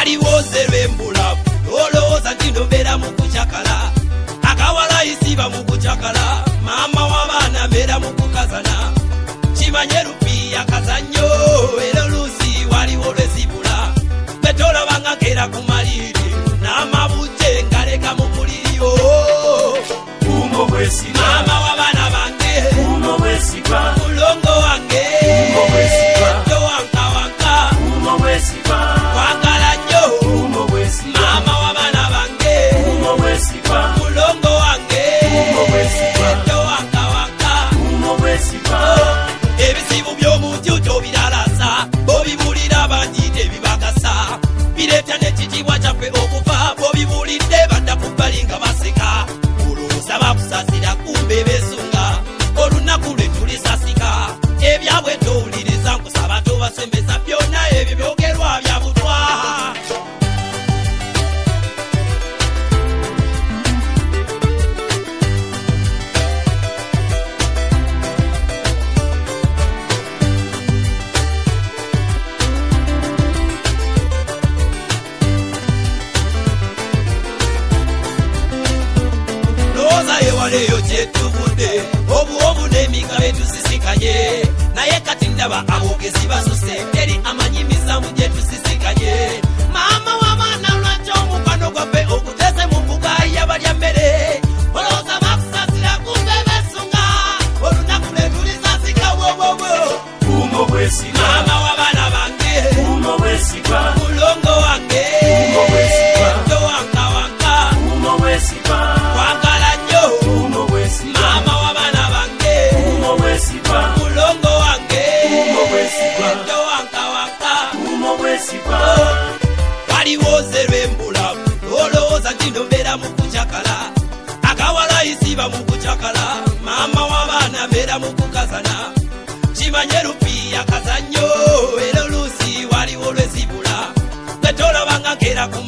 waliwo zerwembula olowooza nti ndobeera mu kukyakala akawala isiba mu kukyakala maama w'abaana mbeera mu kukazana kimanye lupiya kazannyo era oluusi waliwo lwezibula betolabanga kera ku maliri n'amabujje ngaleka mu buliriyo Umo bwesiba maama w'abaana bange Umo bwesiba mulongo wange Umo bwesiba towankawanka Umo bwesiba kwagala nnyo Umo bwesiba maama w'abaana bange Umo bwesiba mulongo wange Umo bwesiba towankawanka Umo bwesiba ebizibu by'omuntu tobiralasa bobibulira bangi tebibagasa bireeta n'ekitiibwa kyaffe okufa bobibulidde badda ku bbali nga baseka olowooza bakusasira kumbe beesunga olunaku lwe tulisasika ebyabwe towuliriza nkusaba tobasembeza byonna ebyo byogerwa bya butwa ewaleyo kyetuvudde obuwobu n'emigabo etusisikanye naye kati ndaba aboogezi basose teri amanyimizamu gye tusisikanye maama w'abaana lwaki omukwano gwaffe oguteze mu mbuga yabalya mmere olowooza bakusasira kumbe beesunga olunaku lwe tulisasika bwobwobwo Umo bwesiba maama w'abaana bange Umo bwesiba mulongo wange Umo bwesiba towankawanka Umo bwesiba kwagala nnyo Umo bwesiba maama w'abaana bange Umo bwesiba mulongo wange Umo bwesiba towankawanka Umo bwesiba waliwo zerwembula olowooza nti ndobeera mu kukyakala akawala isiba mu kukyakala maama w'abaana mbeera mu kukazana kimanye lupiya kazannyo era oluusi waliwo lwezibula betolabanga kera ku